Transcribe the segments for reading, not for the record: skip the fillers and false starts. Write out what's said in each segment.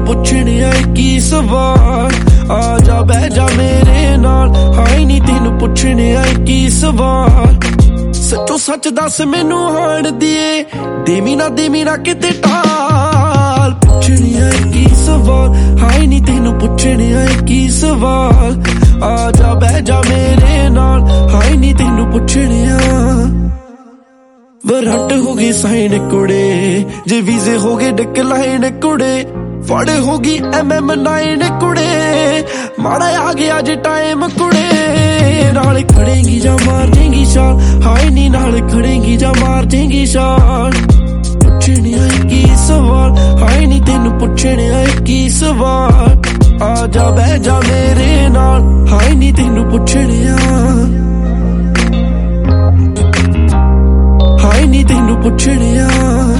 ਪੁੱਛਣੇ ਆਏ ਕੀ ਸਵਾਲ ਆ ਜਾ ਬਹਿ ਜਾ ਮੇਰੇ ਨਾਲ ਹਾਏ ਨੀ ਤੈਨੂੰ ਪੁੱਛਣੇ ਆਏ ਕੀ ਸਵਾਲ ਸੱਚੋ ਸੱਚ ਦੱਸ ਮੈਨੂੰ ਹਾਣ ਦੀਏ ਦੇਵੀ ਨਾ ਕਿਤੇ ਟਾਲ ਪੁੱਛਣੇ ਆਏ ਕੀ ਸਵਾਲ ਹਾਏ ਨੀ ਤੈਨੂੰ ਪੁੱਛਣੇ ਆਏ ਕੀ ਸਵਾਲ ਆ ਜਾ ਬਹਿ ਜਾ ਮੇਰੇ ਨਾਲ ਹਾਏ ਨੀ ਤੈਨੂੰ ਪੁੱਛਣੇ ਆ ਵਰਟ ਹੋ ਗਈ ਸਾਈਨ ਕੁੜੇ ਜੇ ਵੀਜ਼ੇ ਹੋ ਗਏ ਡਿਕਲਾਈਨ ਕੁੜੇ ਫੜ ਹੋ ਗਈ MM9 ਕੁੜੇ ਮਾੜਾ ਆ ਗਿਆ ਜੇ ਟਾਈਮ ਕੁੜੇ ਨਾਲ ਖੜੇਗੀ ਜਾਂ ਮਾਰ ਦੇਂਗੀ ਛਾਲ ਹਾਏ ਨੀ ਨਾਲ ਖੜੇਗੀ ਜਾਂ ਮਾਰ ਦੇਂਗੀ ਛਾਲ ਪੁੱਛਣੇ ਆਏ ਕੀ ਸਵਾਲ ਹਾਏ ਨੀ ਤੈਨੂੰ ਪੁੱਛਣੇ ਆਏ ਕੀ ਸਵਾਲ ਆ ਜਾ ਬਹਿ ਜਾ ਮੇਰੇ ਨਾਲ ਹਾਏ ਨੀ ਤੈਨੂੰ ਪੁੱਛਣੇ ਆ ਹਾਏ ਨੀ ਤੈਨੂੰ ਪੁੱਛਣੇ ਆ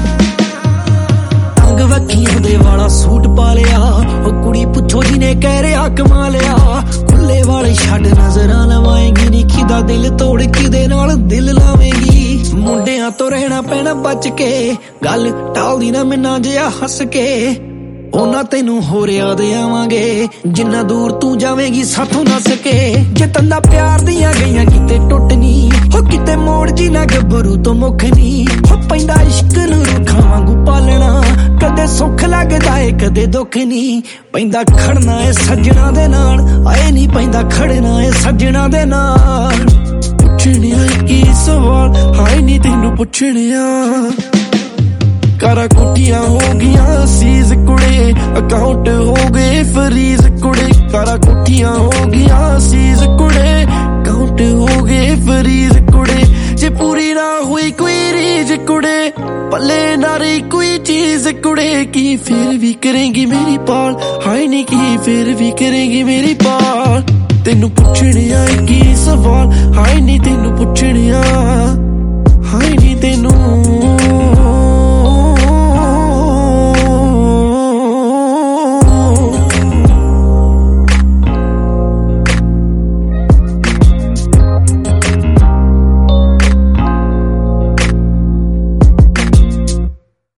ਅੰਗ ਵੱਖੀਆਂ ਦੇ ਵਾਲਾ ਸੂਟ ਪਾ ਲਿਆ ਉਹ ਕੁੜੀ ਪੁੱਛੋ ਜਿਹਨੇ ਕਹਿ ਰਿਹਾ ਕਮਾ ਲਿਆ ਖੁੱਲੇ ਵਾਲੇ ਛੱਡ ਨਜ਼ਰਾਂ ਲਵਾਏਗੀ ਨੀ ਕਿਦਾ ਦਿਲ ਤੋੜ ਕਿਦੇ ਨਾਲ ਦਿਲ ਲਾਵੇਂਗੀ ਮੁੰਡਿਆਂ ਤੋਂ ਰਹਿਣਾ ਪੈਣਾ ਬਚ ਕੇ ਗੱਲ ਟਾਲਦੀ ਨਾ ਮਿੰਨਾ ਜਿਹਾ ਹੱਸ ਕੇ ਉਹਨਾਂ ਤੈਨੂੰ ਹੋਰ ਯਾਦ ਆਵਾਂਗੇ ਜਿੰਨਾ ਦੂਰ ਤੂੰ ਜਾਵੇਂਗੀ ਸਾਥੋਂ ਨੱਸ ਕੇ ਜੇ ਤੰਦਾ ਪਿਆਰ ਦੀਆਂ ਗਈਆਂ ਕਿਤੇ ਟੁੱਟ ਨੀ ਹੋ ਕਿਤੇ ਮੋੜ ਜੀ ਨਾ ਗੱਭਰੂ ਤੋਂ ਮੁੱਖ ਨੀ ਹੋ ਪੈਂਦਾ ਇਸ਼ਕ ਨੂੰ ਰੁੱਖਾਂ ਵਾਂਗੂ ਪਾਲਣਾ ਕਦੇ ਸੁੱਖ ਲੱਗਦਾ ਏ ਕਦੇ ਦੁੱਖ ਨੀ ਪੈਂਦਾ ਖੜਨਾ ਏ ਸੱਜਣਾ ਦੇ ਨਾਲ ਆਏ ਨੀ ਪੈਂਦਾ ਖੜਨਾ ਏ ਸੱਜਣਾ ਦੇ ਨਾਲ ਪੁੱਛਣੇ ਆਏ ਕੀ ਸਵਾਲ ਹਾਏ ਨੀ ਤੈਨੂੰ ਪੁੱਛਣੇ ਆ ਕਾਰਾਂ ਕੋਠੀਆਂ ਹੋ ਗਈਆਂ ਸੀਜ਼ ਕੁੜੇ ਅਕਾਊਂਟ ਹੋ ਗਏ ਫਰੀਜ਼ ਕੁੜੇ ਕਾਰਾਂ ਕੋਠੀਆਂ ਹੋ ਗਈਆਂ ਸੀਜ਼ ਕੁੜੇ ਅਕਾਊਂਟ ਹੋ ਗਏ ਫਰੀਜ਼ ਕੁੜੇ ਜੇ ਪੂਰੀ ਨਾ ਹੋਈ ਕੋਈ ਰੀਜ ਕੁੜੇ ਪੱਲੇ ਨਾ ਰਹੀ ਕੋਈ ਚੀਜ਼ ਕੁੜੇ ਕੀ ਫਿਰ ਵੀ ਕਰੇਂਗੀ ਮੇਰੀ ਪਾਲ ਹਾਏ ਨੀ ਕੀ ਫਿਰ ਵੀ ਕਰੇਂਗੀ ਮੇਰੀ ਪਾਲ ਤੈਨੂੰ ਪੁੱਛਣੇ ਆਏ ਕੀ ਸਵਾਲ ਹਾਏ ਨੀ ਤੈਨੂੰ